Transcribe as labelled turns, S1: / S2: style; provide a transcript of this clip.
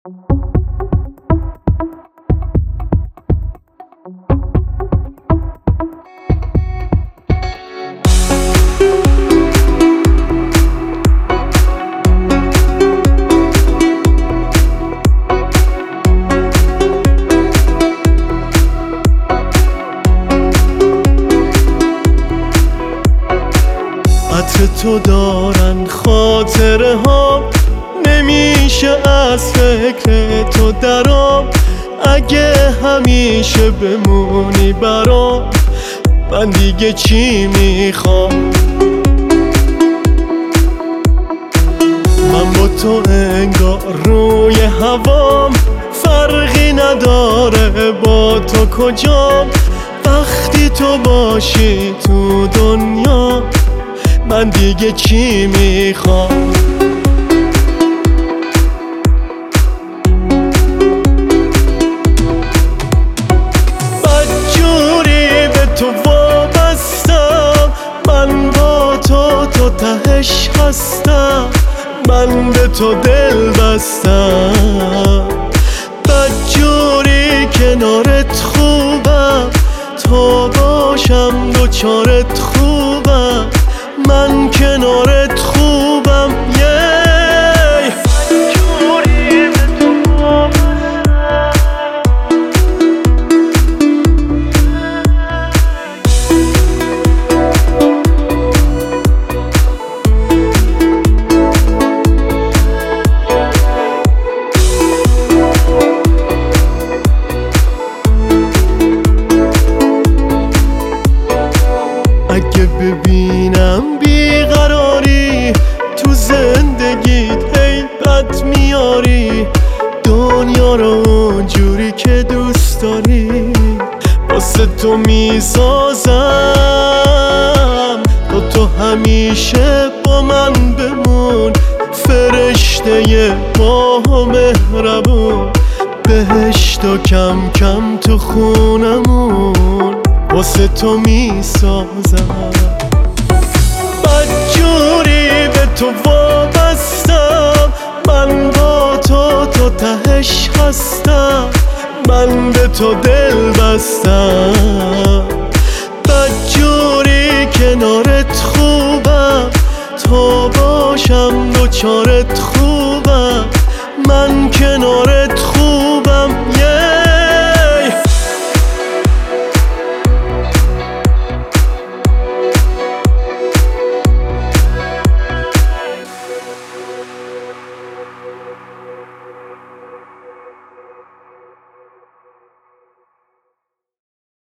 S1: عطر تو دارن خاطره ها، نمیشه از فکر تو درام. اگه همیشه بمونی برام، من دیگه چی میخوام؟ من با تو انگار روی هوام، فرقی نداره با تو کجام. وقتی تو باشی تو دنیا، من دیگه چی میخوام؟ بدجوری به تو وابستم، من با تو تهش هستم، من به تو دل بستم. بدجوری کنارت خوبم، تو باشم دوچارت خوبم، من کنارت خوبم. بدجوری به تو وابستم. اگه ببینم بیقراری تو زندگیت، هیبت میاری دنیا رو اونجوری که دوست داری. واسه تو میسازم تو همیشه با من بمون، فرشته با مهربون. بهشت و کم کم تو خونمون واسه تو میسازم. بدجوری به تو وابستم، من با تو تهش هستم، من به تو دل بستم. بدجوری کنارت خوبم، تو باشم دوچارت خوبم.